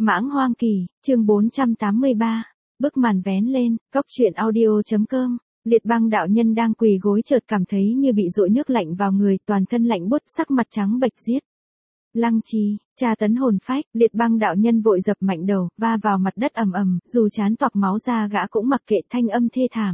Mãng hoang kỳ, chương 483. Bức màn vén lên, cóc truyện audio.com. Liệt Băng đạo nhân đang quỳ gối chợt cảm thấy như bị dội nước lạnh vào người, toàn thân lạnh buốt, sắc mặt trắng bệch giết. Lăng trì, tra tấn hồn phách, Liệt Băng đạo nhân vội dập mạnh đầu, va vào mặt đất ầm ầm, dù chán toạc máu ra gã cũng mặc kệ, thanh âm thê thảm.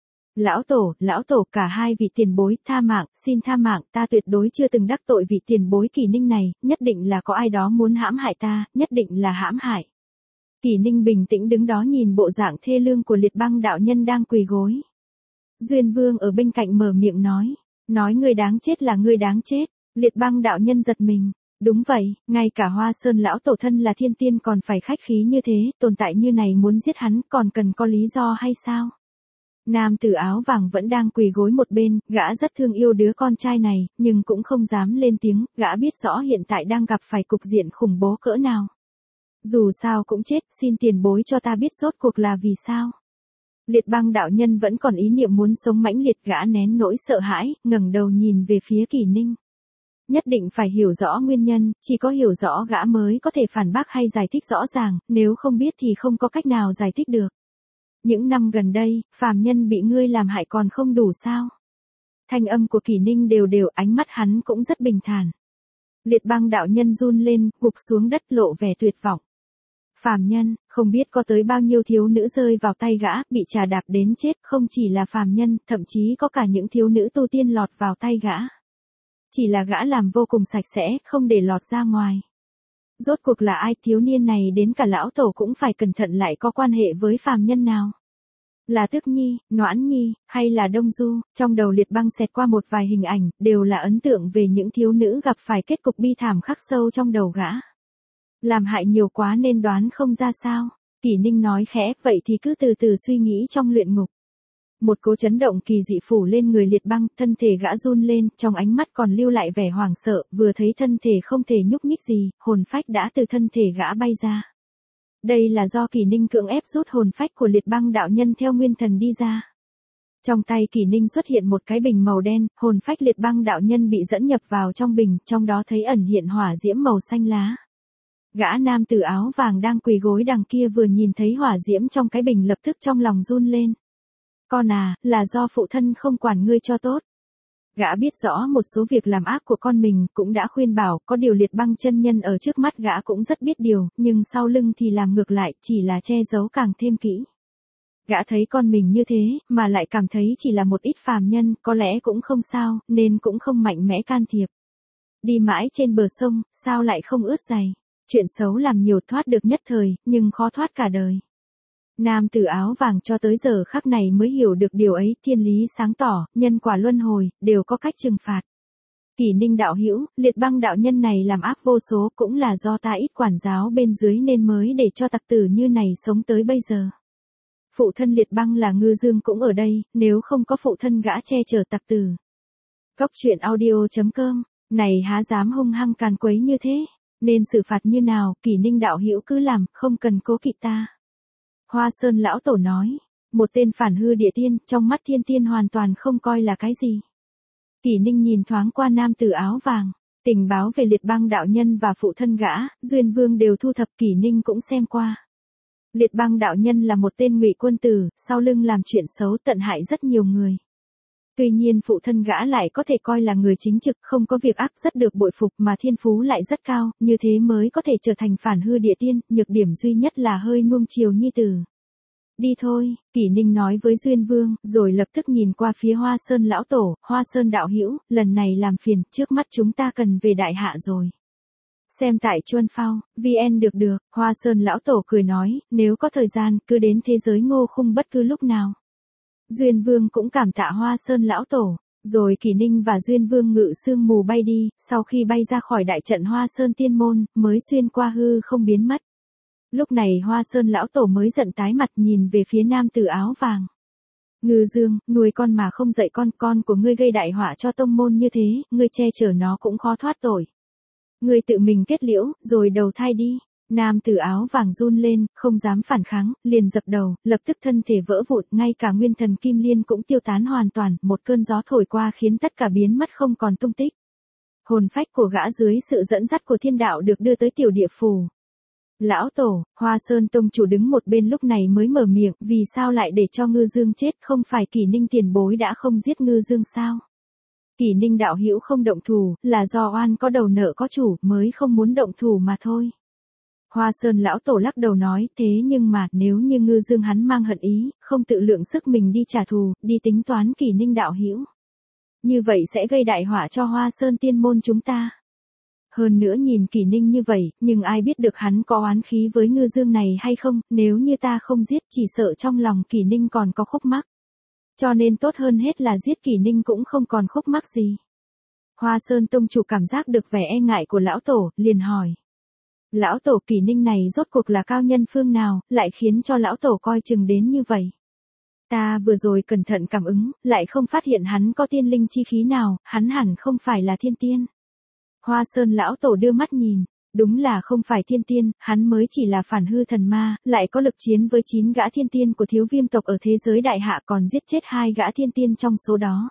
Lão tổ, cả hai vị tiền bối, tha mạng, xin tha mạng, ta tuyệt đối chưa từng đắc tội vị tiền bối Kỳ Ninh này, nhất định là có ai đó muốn hãm hại ta, nhất định là hãm hại. Kỳ Ninh bình tĩnh đứng đó nhìn bộ dạng thê lương của Liệt Băng đạo nhân đang quỳ gối. Duyên Vương ở bên cạnh mở miệng nói ngươi đáng chết là ngươi đáng chết. Liệt Băng đạo nhân giật mình. Đúng vậy, ngay cả Hoa Sơn lão tổ thân là thiên tiên còn phải khách khí như thế, tồn tại như này muốn giết hắn còn cần có lý do hay sao? Nam tử áo vàng vẫn đang quỳ gối một bên, gã rất thương yêu đứa con trai này, nhưng cũng không dám lên tiếng, gã biết rõ hiện tại đang gặp phải cục diện khủng bố cỡ nào. Dù sao cũng chết, xin tiền bối cho ta biết rốt cuộc là vì sao. Liệt Băng đạo nhân vẫn còn ý niệm muốn sống mãnh liệt, gã nén nỗi sợ hãi, ngẩng đầu nhìn về phía Kỳ Ninh. Nhất định phải hiểu rõ nguyên nhân, chỉ có hiểu rõ gã mới có thể phản bác hay giải thích rõ ràng, nếu không biết thì không có cách nào giải thích được. Những năm gần đây, phàm nhân bị ngươi làm hại còn không đủ sao? Thanh âm của Kỳ Ninh đều đều, ánh mắt hắn cũng rất bình thản. Liệt Băng đạo nhân run lên, gục xuống đất lộ vẻ tuyệt vọng. Phàm nhân, không biết có tới bao nhiêu thiếu nữ rơi vào tay gã, bị trà đạp đến chết, không chỉ là phàm nhân, thậm chí có cả những thiếu nữ tu tiên lọt vào tay gã. Chỉ là gã làm vô cùng sạch sẽ, không để lọt ra ngoài. Rốt cuộc là ai, thiếu niên này đến cả lão tổ cũng phải cẩn thận lại có quan hệ với phàm nhân nào? Là Tước Nhi, Noãn Nhi, hay là Đông Du? Trong đầu Liệt Băng xẹt qua một vài hình ảnh, đều là ấn tượng về những thiếu nữ gặp phải kết cục bi thảm khắc sâu trong đầu gã. Làm hại nhiều quá nên đoán không ra sao. Kỳ Ninh nói khẽ, vậy thì cứ từ từ suy nghĩ trong luyện ngục. Một cỗ chấn động kỳ dị phủ lên người Liệt Băng, thân thể gã run lên, trong ánh mắt còn lưu lại vẻ hoảng sợ, vừa thấy thân thể không thể nhúc nhích gì, hồn phách đã từ thân thể gã bay ra. Đây là do Kỳ Ninh cưỡng ép rút hồn phách của Liệt Băng đạo nhân theo nguyên thần đi ra. Trong tay Kỳ Ninh xuất hiện một cái bình màu đen, hồn phách Liệt Băng đạo nhân bị dẫn nhập vào trong bình, trong đó thấy ẩn hiện hỏa diễm màu xanh lá. Gã nam tử áo vàng đang quỳ gối đằng kia vừa nhìn thấy hỏa diễm trong cái bình lập tức trong lòng run lên. Con à, là do phụ thân không quản ngươi cho tốt. Gã biết rõ một số việc làm ác của con mình, cũng đã khuyên bảo, có điều Liệt Băng chân nhân ở trước mắt gã cũng rất biết điều, nhưng sau lưng thì làm ngược lại, chỉ là che giấu càng thêm kỹ. Gã thấy con mình như thế, mà lại cảm thấy chỉ là một ít phàm nhân, có lẽ cũng không sao, nên cũng không mạnh mẽ can thiệp. Đi mãi trên bờ sông, sao lại không ướt giày? Chuyện xấu làm nhiều thoát được nhất thời, nhưng khó thoát cả đời. Nam tử áo vàng cho tới giờ khắc này mới hiểu được điều ấy, thiên lý sáng tỏ, nhân quả luân hồi, đều có cách trừng phạt. Kỳ Ninh đạo hữu, Liệt Băng đạo nhân này làm ác vô số, cũng là do ta ít quản giáo bên dưới nên mới để cho tặc tử như này sống tới bây giờ. Phụ thân Liệt Băng là Ngư Dương cũng ở đây, nếu không có phụ thân gã che chở tặc tử. Cóc truyện audio.com, này há dám hung hăng càn quấy như thế, nên xử phạt như nào, Kỳ Ninh đạo hữu cứ làm, không cần cố kỵ ta. Hoa Sơn lão tổ nói, một tên phản hư địa tiên, trong mắt thiên tiên hoàn toàn không coi là cái gì. Kỳ Ninh nhìn thoáng qua nam tử áo vàng, tình báo về Liệt Băng đạo nhân và phụ thân gã, Duyên Vương đều thu thập, Kỳ Ninh cũng xem qua. Liệt Băng đạo nhân là một tên ngụy quân tử, sau lưng làm chuyện xấu tận hại rất nhiều người. Tuy nhiên phụ thân gã lại có thể coi là người chính trực, không có việc ác, rất được bội phục, mà thiên phú lại rất cao, như thế mới có thể trở thành phản hư địa tiên, nhược điểm duy nhất là hơi nuông chiều nhi tử. Đi thôi, Kỳ Ninh nói với Duyên Vương, rồi lập tức nhìn qua phía Hoa Sơn lão tổ, Hoa Sơn đạo hữu, lần này làm phiền, trước mắt chúng ta cần về đại hạ rồi. Xem tại Chuân Phao, VN được, Hoa Sơn lão tổ cười nói, nếu có thời gian, cứ đến thế giới Ngô Khung bất cứ lúc nào. Duyên Vương cũng cảm tạ Hoa Sơn lão tổ, rồi Kỳ Ninh và Duyên Vương ngự sương mù bay đi, sau khi bay ra khỏi đại trận Hoa Sơn tiên môn, mới xuyên qua hư không biến mất. Lúc này Hoa Sơn lão tổ mới giận tái mặt nhìn về phía nam tử áo vàng. Ngư Dương, nuôi con mà không dạy con của ngươi gây đại họa cho tông môn như thế, ngươi che chở nó cũng khó thoát tội. Ngươi tự mình kết liễu, rồi đầu thai đi. Nam tử áo vàng run lên, không dám phản kháng, liền dập đầu, lập tức thân thể vỡ vụn, ngay cả nguyên thần kim liên cũng tiêu tán hoàn toàn, một cơn gió thổi qua khiến tất cả biến mất không còn tung tích. Hồn phách của gã dưới sự dẫn dắt của thiên đạo được đưa tới tiểu địa phủ. Lão Tổ, Hoa Sơn Tông chủ đứng một bên lúc này mới mở miệng, vì sao lại để cho Ngư Dương chết, không phải Kỷ Ninh tiền bối đã không giết Ngư Dương sao? Kỷ Ninh đạo hữu không động thủ, là do oan có đầu nợ có chủ, mới không muốn động thủ mà thôi. Hoa Sơn lão tổ lắc đầu nói, thế nhưng mà, nếu như Ngư Dương hắn mang hận ý, không tự lượng sức mình đi trả thù, đi tính toán Kỷ Ninh đạo hữu. Như vậy sẽ gây đại họa cho Hoa Sơn tiên môn chúng ta. Hơn nữa nhìn Kỷ Ninh như vậy, nhưng ai biết được hắn có oán khí với Ngư Dương này hay không, nếu như ta không giết chỉ sợ trong lòng Kỷ Ninh còn có khúc mắc. Cho nên tốt hơn hết là giết Kỷ Ninh cũng không còn khúc mắc gì. Hoa Sơn tông chủ cảm giác được vẻ e ngại của lão tổ, liền hỏi. Lão tổ, Kỷ Ninh này rốt cuộc là cao nhân phương nào, lại khiến cho lão tổ coi chừng đến như vậy. Ta vừa rồi cẩn thận cảm ứng, lại không phát hiện hắn có tiên linh chi khí nào, hắn hẳn không phải là thiên tiên. Hoa Sơn lão tổ đưa mắt nhìn, đúng là không phải thiên tiên, hắn mới chỉ là phản hư thần ma, lại có lực chiến với 9 gã thiên tiên của Thiếu Viêm tộc ở thế giới đại hạ, còn giết chết 2 gã thiên tiên trong số đó.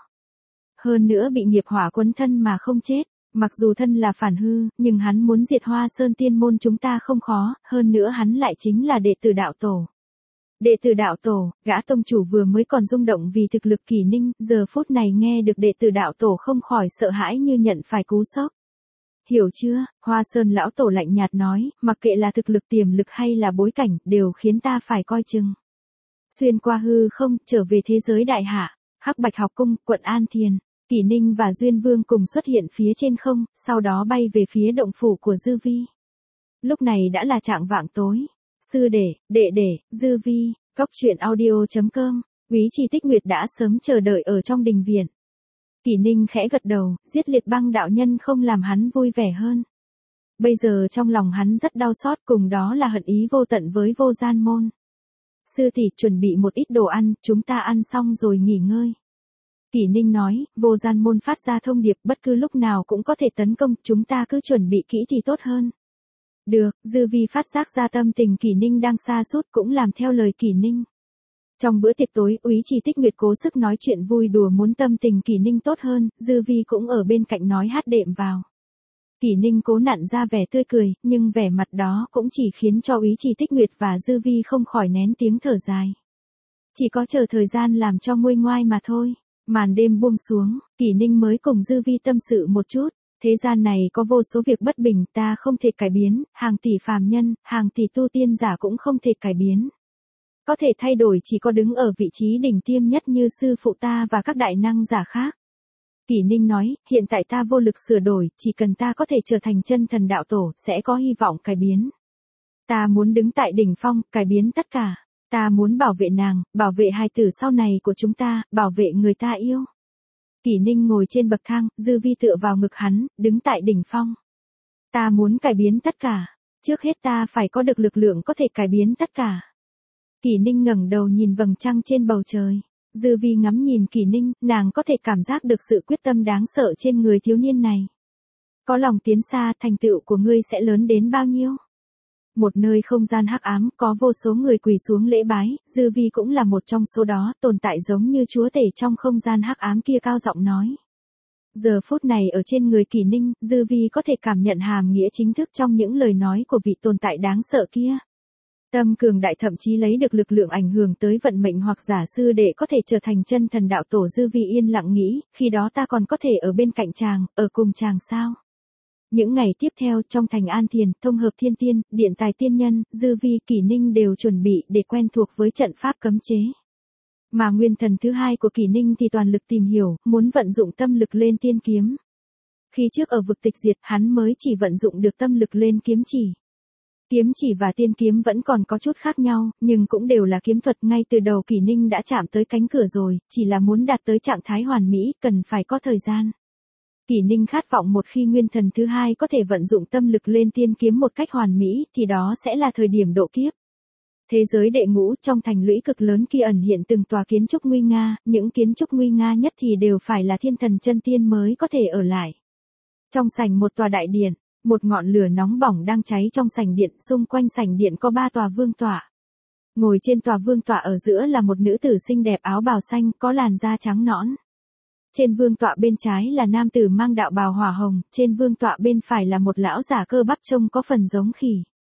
Hơn nữa bị nghiệp hỏa quấn thân mà không chết, mặc dù thân là phản hư, nhưng hắn muốn diệt Hoa Sơn tiên môn chúng ta không khó, hơn nữa hắn lại chính là đệ tử đạo tổ. Đệ tử đạo tổ, gã tông chủ vừa mới còn rung động vì thực lực Kỷ Ninh, giờ phút này nghe được đệ tử đạo tổ không khỏi sợ hãi như nhận phải cú sốc. Hiểu chưa? Hoa Sơn lão tổ lạnh nhạt nói, mặc kệ là thực lực tiềm lực hay là bối cảnh, đều khiến ta phải coi chừng. Xuyên qua hư không, trở về thế giới đại hạ, Hắc Bạch học cung, quận An Thiền, Kỷ Ninh và Duyên Vương cùng xuất hiện phía trên không, sau đó bay về phía động phủ của Dư Vi. Lúc này đã là trạng vạng tối. Sư đệ, Dư Vi, Cóc Truyện Audio.com, Úy Chi Tích Nguyệt đã sớm chờ đợi ở trong đình viện. Kỷ Ninh khẽ gật đầu, giết Liệt Băng đạo nhân không làm hắn vui vẻ hơn. Bây giờ trong lòng hắn rất đau xót, cùng đó là hận ý vô tận với Vô Gian Môn. Sư tỷ chuẩn bị một ít đồ ăn, chúng ta ăn xong rồi nghỉ ngơi. Kỷ Ninh nói, Vô Gian Môn phát ra thông điệp bất cứ lúc nào cũng có thể tấn công, chúng ta cứ chuẩn bị kỹ thì tốt hơn. Được, Dư Vi phát giác ra tâm tình Kỷ Ninh đang sa sút cũng làm theo lời Kỷ Ninh. Trong bữa tiệc tối, Úy Chi Tích Nguyệt cố sức nói chuyện vui đùa muốn tâm tình Kỷ Ninh tốt hơn, Dư Vi cũng ở bên cạnh nói hát đệm vào. Kỷ Ninh cố nặn ra vẻ tươi cười, nhưng vẻ mặt đó cũng chỉ khiến cho Úy Chi Tích Nguyệt và Dư Vi không khỏi nén tiếng thở dài. Chỉ có chờ thời gian làm cho nguôi ngoai mà thôi. Màn đêm buông xuống, Kỷ Ninh mới cùng Dư Vi tâm sự một chút. Thế gian này có vô số việc bất bình ta không thể cải biến, hàng tỷ phàm nhân, hàng tỷ tu tiên giả cũng không thể cải biến. Có thể thay đổi chỉ có đứng ở vị trí đỉnh tiêm nhất như sư phụ ta và các đại năng giả khác. Kỷ Ninh nói, hiện tại ta vô lực sửa đổi, chỉ cần ta có thể trở thành chân thần đạo tổ, sẽ có hy vọng cải biến. Ta muốn đứng tại đỉnh phong, cải biến tất cả. Ta muốn bảo vệ nàng, bảo vệ hài tử sau này của chúng ta, bảo vệ người ta yêu. Kỷ Ninh ngồi trên bậc thang, Dư Vi tựa vào ngực hắn, đứng tại đỉnh phong. Ta muốn cải biến tất cả. Trước hết ta phải có được lực lượng có thể cải biến tất cả. Kỷ Ninh ngẩng đầu nhìn vầng trăng trên bầu trời. Dư Vi ngắm nhìn Kỷ Ninh, nàng có thể cảm giác được sự quyết tâm đáng sợ trên người thiếu niên này. Có lòng tiến xa, thành tựu của ngươi sẽ lớn đến bao nhiêu? Một nơi không gian hắc ám, có vô số người quỳ xuống lễ bái, Dư Vi cũng là một trong số đó, tồn tại giống như chúa tể trong không gian hắc ám kia cao giọng nói. Giờ phút này ở trên người Kỷ Ninh, Dư Vi có thể cảm nhận hàm nghĩa chính thức trong những lời nói của vị tồn tại đáng sợ kia. Tâm cường đại thậm chí lấy được lực lượng ảnh hưởng tới vận mệnh hoặc giả sư đệ có thể trở thành chân thần đạo tổ. Dư Vi yên lặng nghĩ, khi đó ta còn có thể ở bên cạnh chàng, ở cùng chàng sao? Những ngày tiếp theo trong thành An Thiền, Thông Hợp Thiên Tiên, Điện Tài Tiên Nhân, Dư Vi, Kỷ Ninh đều chuẩn bị để quen thuộc với trận pháp cấm chế. Mà nguyên thần thứ hai của Kỷ Ninh thì toàn lực tìm hiểu, muốn vận dụng tâm lực lên tiên kiếm. Khi trước ở vực tịch diệt, hắn mới chỉ vận dụng được tâm lực lên kiếm chỉ. Kiếm chỉ và tiên kiếm vẫn còn có chút khác nhau, nhưng cũng đều là kiếm thuật. Ngay từ đầu Kỷ Ninh đã chạm tới cánh cửa rồi, chỉ là muốn đạt tới trạng thái hoàn mỹ, cần phải có thời gian. Kỷ Ninh khát vọng một khi nguyên thần thứ hai có thể vận dụng tâm lực lên tiên kiếm một cách hoàn mỹ, thì đó sẽ là thời điểm độ kiếp. Thế giới đệ ngũ, trong thành lũy cực lớn kia ẩn hiện từng tòa kiến trúc nguy nga, những kiến trúc nguy nga nhất thì đều phải là thiên thần chân tiên mới có thể ở lại. Trong sảnh một tòa đại điện, một ngọn lửa nóng bỏng đang cháy trong sảnh điện, xung quanh sảnh điện có 3 tòa vương tọa. Ngồi trên tòa vương tọa ở giữa là một nữ tử xinh đẹp áo bào xanh, có làn da trắng nõn. Trên vương tọa bên trái là nam tử mang đạo bào hỏa hồng, trên vương tọa bên phải là một lão giả cơ bắp trông có phần giống khỉ.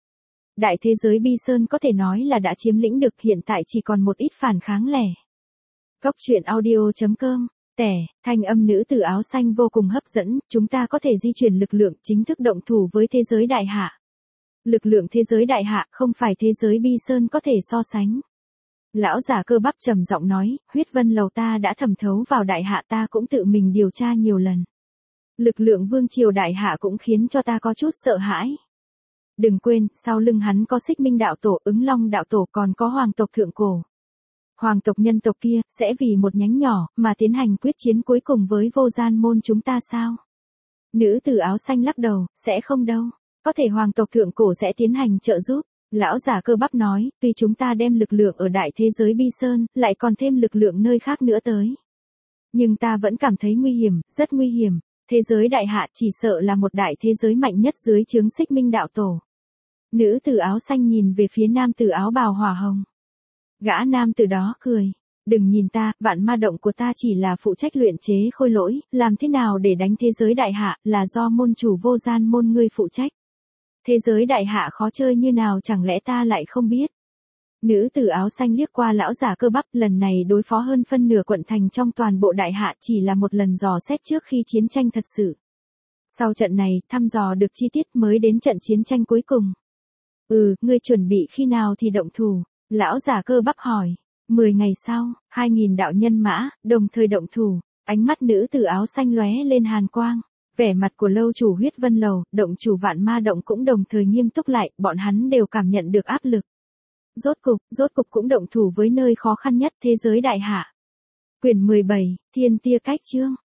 Đại thế giới Bi Sơn có thể nói là đã chiếm lĩnh được, hiện tại chỉ còn một ít phản kháng lẻ. Cốc truyện audio.com. Tẻ, thanh âm nữ tử áo xanh vô cùng hấp dẫn, chúng ta có thể di chuyển lực lượng chính thức động thủ với thế giới đại hạ. Lực lượng thế giới đại hạ không phải thế giới Bi Sơn có thể so sánh. Lão giả Cơ Bắp trầm giọng nói, huyết vân lầu ta đã thẩm thấu vào đại hạ, ta cũng tự mình điều tra nhiều lần. Lực lượng vương triều đại hạ cũng khiến cho ta có chút sợ hãi. Đừng quên, sau lưng hắn có Xích Minh đạo tổ, Ứng Long đạo tổ, còn có hoàng tộc thượng cổ. Hoàng tộc nhân tộc kia, sẽ vì một nhánh nhỏ, mà tiến hành quyết chiến cuối cùng với vô gian môn chúng ta sao? Nữ tử áo xanh lắc đầu, sẽ không đâu. Có thể hoàng tộc thượng cổ sẽ tiến hành trợ giúp. Lão giả Cơ Bắp nói, tuy chúng ta đem lực lượng ở đại thế giới Bi Sơn, lại còn thêm lực lượng nơi khác nữa tới. Nhưng ta vẫn cảm thấy nguy hiểm, rất nguy hiểm. Thế giới đại hạ chỉ sợ là một đại thế giới mạnh nhất dưới trướng Xích Minh đạo tổ. Nữ tử áo xanh nhìn về phía nam tử áo bào hỏa hồng. Gã nam tử đó cười. Đừng nhìn ta, vạn ma động của ta chỉ là phụ trách luyện chế khôi lỗi, làm thế nào để đánh thế giới đại hạ là do môn chủ vô gian môn ngươi phụ trách. Thế giới đại hạ khó chơi như nào chẳng lẽ ta lại không biết. Nữ tử áo xanh liếc qua lão giả Cơ Bắp, lần này đối phó hơn phân nửa quận thành trong toàn bộ đại hạ chỉ là một lần dò xét trước khi chiến tranh thật sự. Sau trận này, thăm dò được chi tiết mới đến trận chiến tranh cuối cùng. Ngươi chuẩn bị khi nào thì động thủ? Lão giả Cơ Bắp hỏi. 10 ngày sau, 2000 đạo nhân mã, đồng thời động thủ. Ánh mắt nữ tử áo xanh lóe lên hàn quang. Vẻ mặt của lâu chủ huyết vân lầu, động chủ vạn ma động cũng đồng thời nghiêm túc lại, bọn hắn đều cảm nhận được áp lực. Rốt cục cũng động thủ với nơi khó khăn nhất thế giới đại hạ. Quyển 17, Thiên Tia Cách Chương.